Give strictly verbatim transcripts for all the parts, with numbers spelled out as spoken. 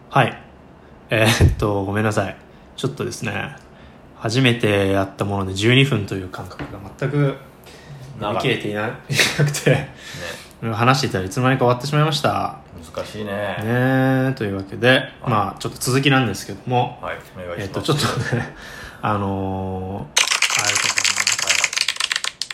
はいえー、っとごめんなさい、ちょっとですね初めてやったものでじゅうにふんという間隔が全く見切れていなくて、ね、話していたらいつの間にか終わってしまいました。 難しいねねというわけで、はい、まあちょっと続きなんですけども、 はい、お願いします。 えー、っとちょっとねあのー、ありがとうございます。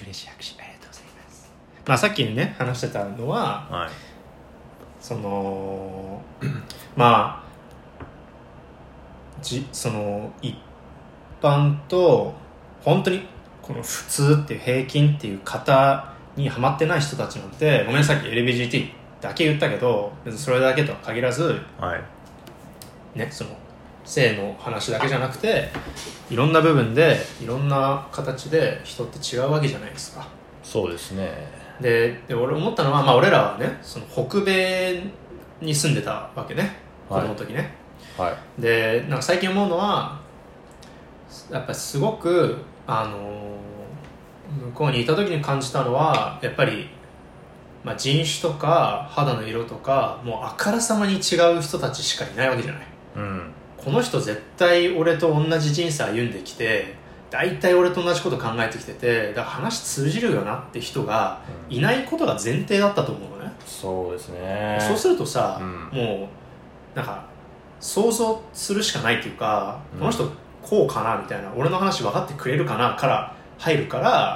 嬉しい拍手ありがとうございます。まあさっきね話してたのは、はい、そのまあじその一般と本当にこの普通っていう平均っていう型にはまってない人たちなんて、ごめんさっき エルビージーティー だけ言ったけど別にそれだけとは限らず、はいね、その性の話だけじゃなくていろんな部分でいろんな形で人って違うわけじゃないですか。 そうですね。 で、で俺思ったのは、まあ、俺らはねその北米に住んでたわけね、子供の時ね、はいはい、でなんか最近思うのはやっぱりすごく、あのー、向こうにいた時に感じたのはやっぱり、まあ、人種とか肌の色とかもうあからさまに違う人たちしかいないわけじゃない、うん、この人絶対俺と同じ人生歩んできて大体俺と同じこと考えてきててだから話通じるよなって人がいないことが前提だったと思うのね、 うん、そうですね。 そうするとさ、うん、もうなんか想像するしかないっていうか、うん、この人こうかなみたいな俺の話分かってくれるかなから入るから、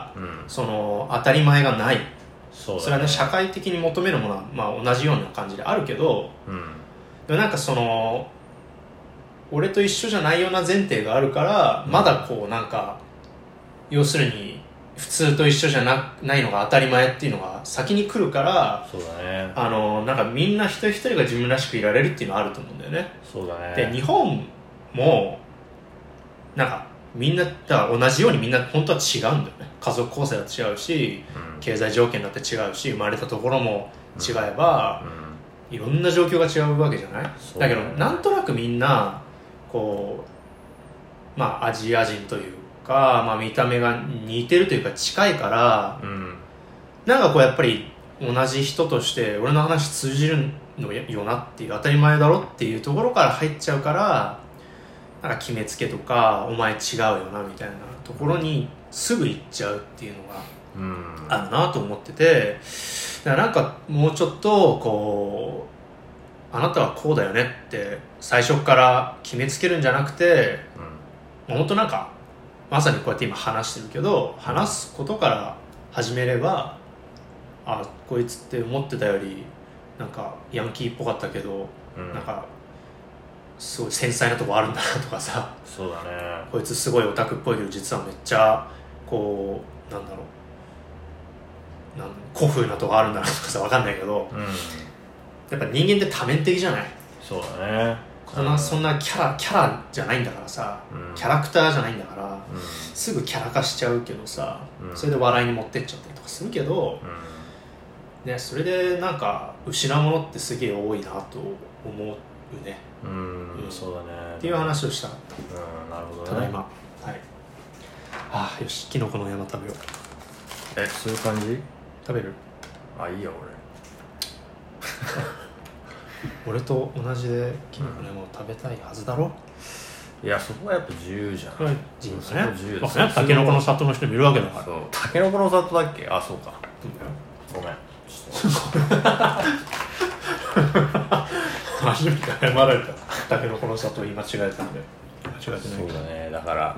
うん、その当たり前がない。 そ,、ね、それはね社会的に求めるものは、まあ、同じような感じであるけど、うん、でもなんかその俺と一緒じゃないような前提があるから、うん、まだこうなんか要するに普通と一緒じゃ な, ないのが当たり前っていうのが先に来るから、 そうだね、 あのなんかみんな一人一人が自分らしくいられるっていうのはあると思うんだよね。 そうだね。 で日本もなんかみんなだから同じようにみんな本当は違うんだよね。家族構成だって違うし、うん、経済条件だって違うし生まれたところも違えば、うんうん、いろんな状況が違うわけじゃない。 だ, だけどなんとなくみんなこうまあアジア人というか、まあ、見た目が似てるというか近いから、うん、なんかこうやっぱり同じ人として俺の話通じるのよなっていう当たり前だろっていうところから入っちゃうからなんか決めつけとかお前違うよなみたいなところにすぐ行っちゃうっていうのがあるなと思ってて、だからなんかもうちょっとこうあなたはこうだよねって最初から決めつけるんじゃなくて、うん、本当なんかまさにこうやって今話してるけど話すことから始めればあこいつって思ってたよりなんかヤンキーっぽかったけど、うん、なんかすごい繊細なとこあるんだなとかさ、 そうだね、 こいつすごいオタクっぽいけど実はめっちゃこうなんだろうなん古風なとこあるんだなとかさ分かんないけど、うん、やっぱ人間って多面的じゃない。 そうだね、 そんな、そんなキャラキャラじゃないんだからさ、うん、キャラクターじゃないんだから、うん、すぐキャラ化しちゃうけどさ、うん、それで笑いに持ってっちゃったりとかするけど、うんね、それでなんか失うものってすげえ多いなと思うね。 うん、うん、そうだねっていう話をしたかった。 うん、なるほどね。 ただいま、はい。ああ、よし、キノコの山食べよう。 え、そういう感じ？ 食べる？ あ、いいよ俺。俺と同じでキノコの山を食べたいはずだろ？ いや、そこはやっぱ自由じゃん。 はい、自由だね。自由ですね。タケノコの里の人もいるわけだから。 そう。タケノコの里だっけ？あ、そうか。ごめん。 初めて謝られた。タケノコの里を言い間違えたんで。間違えてない。 そうだね。だからうん、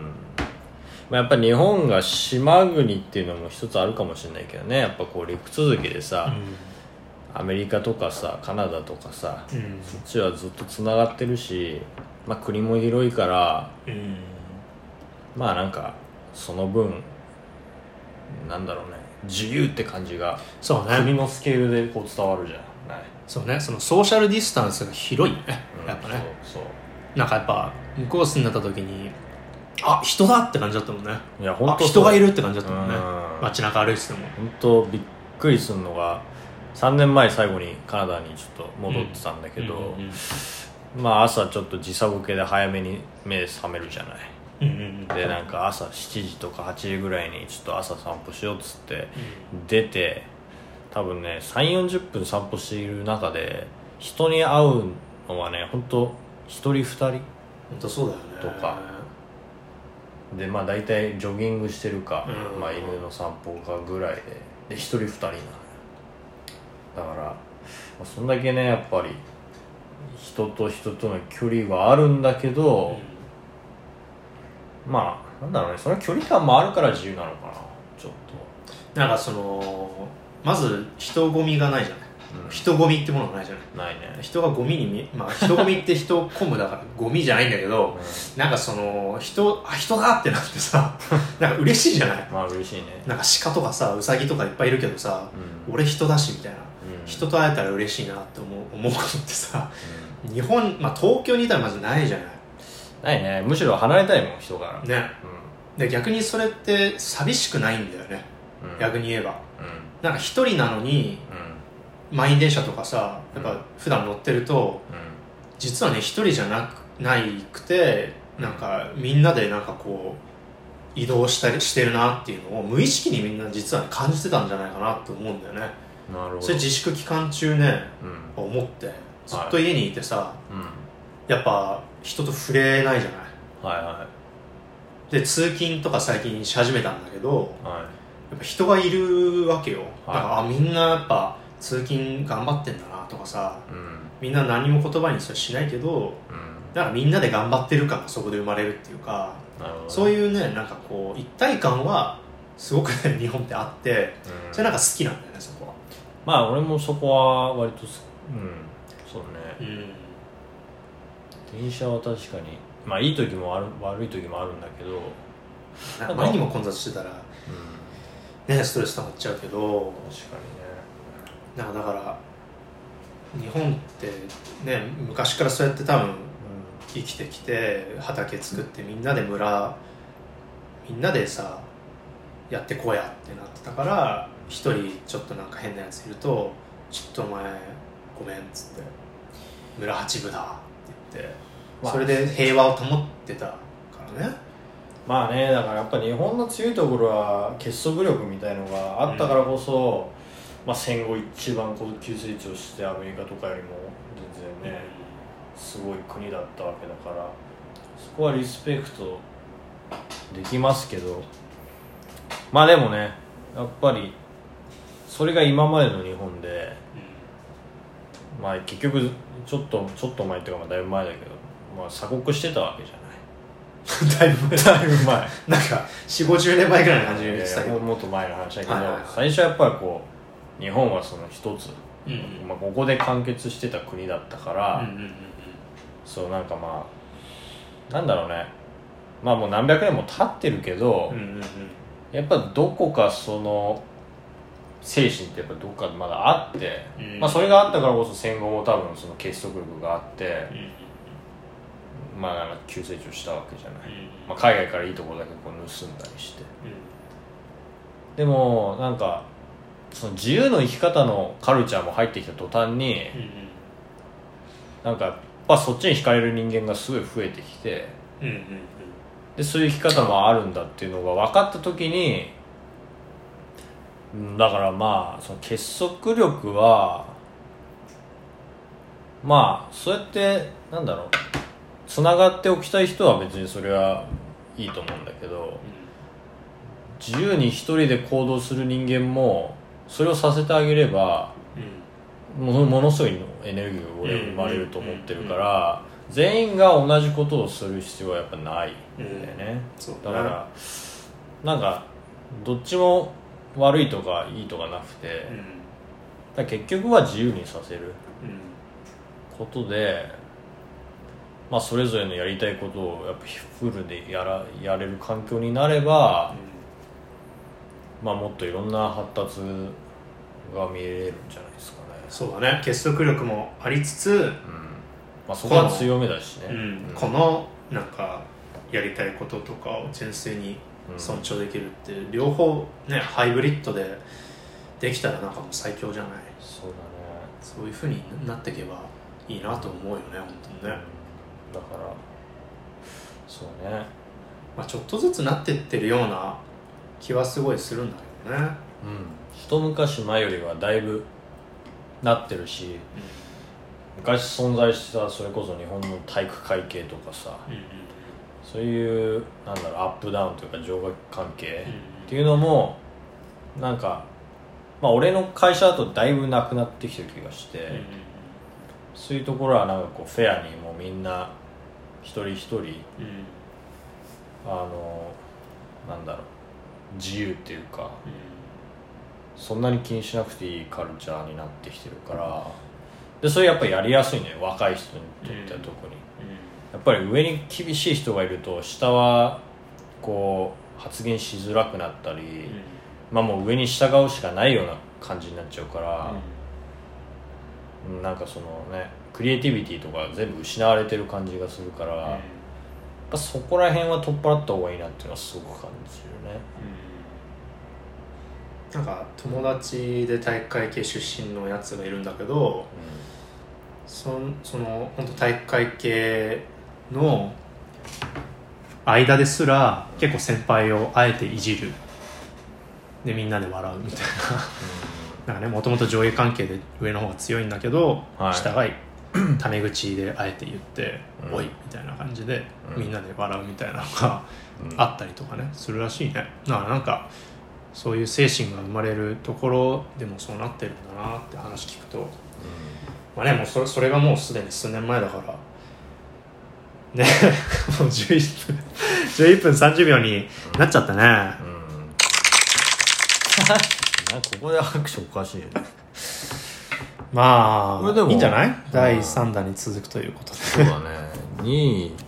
まあ、やっぱ日本が島国っていうのも一つあるかもしれないけどね。やっぱこう陸続きでさ、うん、アメリカとかさカナダとかさ、うん、そっちはずっとつながってるし、まあ、国も広いから、うん、まあなんかその分なんだろうね、自由って感じがそうね、 国のスケールでこう伝わるじゃない。 そうね、そのソーシャルディスタンスが広いよね、うん、やっぱね。そうそう、なんかやっぱ向こう住んでた時にあ人だって感じだったもんね。 いや本当人がいるって感じだったもんね。街中歩いてても本当びっくりするのがさんねんまえ最後にカナダにちょっと戻ってたんだけど、うんうんうんうん、まあ朝ちょっと時差ボケで早めに目覚めるじゃない、うんうんうん、でなんか朝しちじとかはちじぐらいにちょっと朝散歩しようっつって出て、多分ね さんじゅうよんじゅっぷん散歩している中で人に会うのはね本当一人二人本当そうだよねとかでまあ大体ジョギングしてるか、 うんまあ、犬の散歩かぐらいでで一人二人なのよ。だから、まあ、そんだけねやっぱり人と人との距離はあるんだけど、うん、まあなんだろうねその距離感もあるから自由なのかなちょっとなんかそのまず人混みがないじゃない、うん、人混みってものがないじゃないないね。 人がゴミに見まあ人混みって人混むだからゴミじゃないんだけど、うん、なんかその人あ人だってなってさなんか嬉しいじゃない。 まあ嬉しいね。 なんか鹿とかさウサギとかいっぱいいるけどさ、うん、俺人だしみたいな、うん、人と会えたら嬉しいなって思う思うことってさ、うん、日本まあ東京にいたらまずないじゃない。 ないね。むしろ離れたいもん人からね、うん、で逆にそれって寂しくないんだよね、うん、逆に言えば、うん、なんか一人なのに、うん、満員電車とかさやっぱ普段乗ってると、うん、実はね一人じゃなくないくてなんかみんなでなんかこう移動したりしてるなっていうのを無意識にみんな実は、ね、感じてたんじゃないかなと思うんだよね。 なるほど。それ自粛期間中ね、うん、思ってずっと家にいてさ、はいうん、やっぱ人と触れないじゃない。 はいはい。 で通勤とか最近し始めたんだけど、はい、やっぱ人がいるわけよ、はい、だからあみんなやっぱ通勤頑張ってんだなとかさ、うん、みんな何も言葉にしないけど、うん、だからみんなで頑張ってる感がそこで生まれるっていうか、なるほどね、そういうねなんかこう一体感はすごくね日本ってあって、うん、それなんか好きなんだよねそこは。 まあ俺もそこは割とうんそうね、うん、電車は確かにまあいい時もある悪い時もあるんだけどなんか前にも混雑してたら、うん、ねストレス溜まっちゃうけど確かにねなんかだから日本ってね昔からそうやって多分生きてきて畑作ってみんなで村みんなでさやってこうやってなってたから一人ちょっとなんか変なやついるとちょっとお前ごめんっつって村八分だって言って、まあ、それで平和を保ってたからね。 まあねだからやっぱ日本の強いところは結束力みたいのがあったからこそ、うんまあ、戦後一番こう急成長してアメリカとかよりも全然ねすごい国だったわけだからそこはリスペクトできますけどまあでもねやっぱりそれが今までの日本で、うん、まあ結局ちょっとちょっと前っていうかまあだいぶ前だけど、まあ、鎖国してたわけじゃないだいぶ前だいぶ前なんか よんじゅうごじゅうねんまえぐらいの感じで言ってたけどもっと前の話だけど、はいはいはい、最初はやっぱりこう日本はその一つ、うんうんまあ、ここで完結してた国だったから、うんうんうんうん、そうなんかまあなんだろうねまあもう何百年も経ってるけど、うんうんうん、やっぱどこかその精神ってやっぱどこかまだあって、うんまあ、それがあったからこそ戦後も多分その結束力があって、うん、まあ急成長したわけじゃない、うんまあ、海外からいいところだけこう盗んだりして、うん、でもなんかその自由の生き方のカルチャーも入ってきた途端に、うんうん、なんかやっぱそっちに惹かれる人間がすごい増えてきて、うんうんうん、でそういう生き方もあるんだっていうのが分かった時にだからまあその結束力はまあそうやってなんだろうつながっておきたい人は別にそれはいいと思うんだけど自由に一人で行動する人間もそれをさせてあげれば、うん、も, ものすごいエネルギーが俺生まれると思ってるから全員が同じことをする必要はやっぱないんだよね、うん、だからなんかどっちも悪いとかいいとかなくて、うん、だ結局は自由にさせることで、まあ、それぞれのやりたいことをやっぱフルでやらやれる環境になれば、うんまあ、もっといろんな発達が見れるんじゃないですかね。 そうだね結束力もありつつ、うんまあ、そこは強めだしね、 うんうん、このなんかやりたいこととかを純粋に尊重できるっていう、うん、両方ねハイブリッドでできたらなんかもう最強じゃない。 そうだねそういう風になっていけばいいなと思うよね本当にね、 うん、だからそうね、 まあ、ちょっとずつなってってるような気はすごいするんだけどね、 うん、一昔前よりはだいぶなってるし、 昔存在したそれこそ日本の体育会系とかさ、うんうん、そういうなんだろうアップダウンというか上下関係っていうのもなんか、まあ、俺の会社だとだいぶなくなってきてる気がして、うんうん、そういうところはなんかこうフェアにもうみんな一人一人、うん、あのなんだろう自由っていうか、うん、そんなに気にしなくていいカルチャーになってきてるからでそれやっぱりやりやすいね若い人にとっては特に、うんうん、やっぱり上に厳しい人がいると下はこう発言しづらくなったり、うん、まあもう上に従うしかないような感じになっちゃうから、うん、なんかそのねクリエイティビティとか全部失われてる感じがするから、うん、やっぱそこら辺は取っ払った方がいいなっていうのはすごく感じるね、 うん、なんか友達で体育会系出身のやつがいるんだけど、うん、そ, その本当体育会系の間ですら結構先輩をあえていじるでみんなで笑うみたいな、なんかねもともと上下関係で上の方が強いんだけど、はい、下がタメ口であえて言って、うん、おいみたいな感じで、うん、みんなで笑うみたいなのがあったりとかねするらしいね。だからなんかそういう精神が生まれるところでもそうなってるんだなって話聞くと、うん、まあねもう そ, れそれがもうすでに数年前だからねもうじゅういっぷんじゅういっぷんさんじゅうびょうになっちゃったね、うんうんここで拍手おかしいよねまあいいんじゃないだいさんだんに続くということでそうだねにい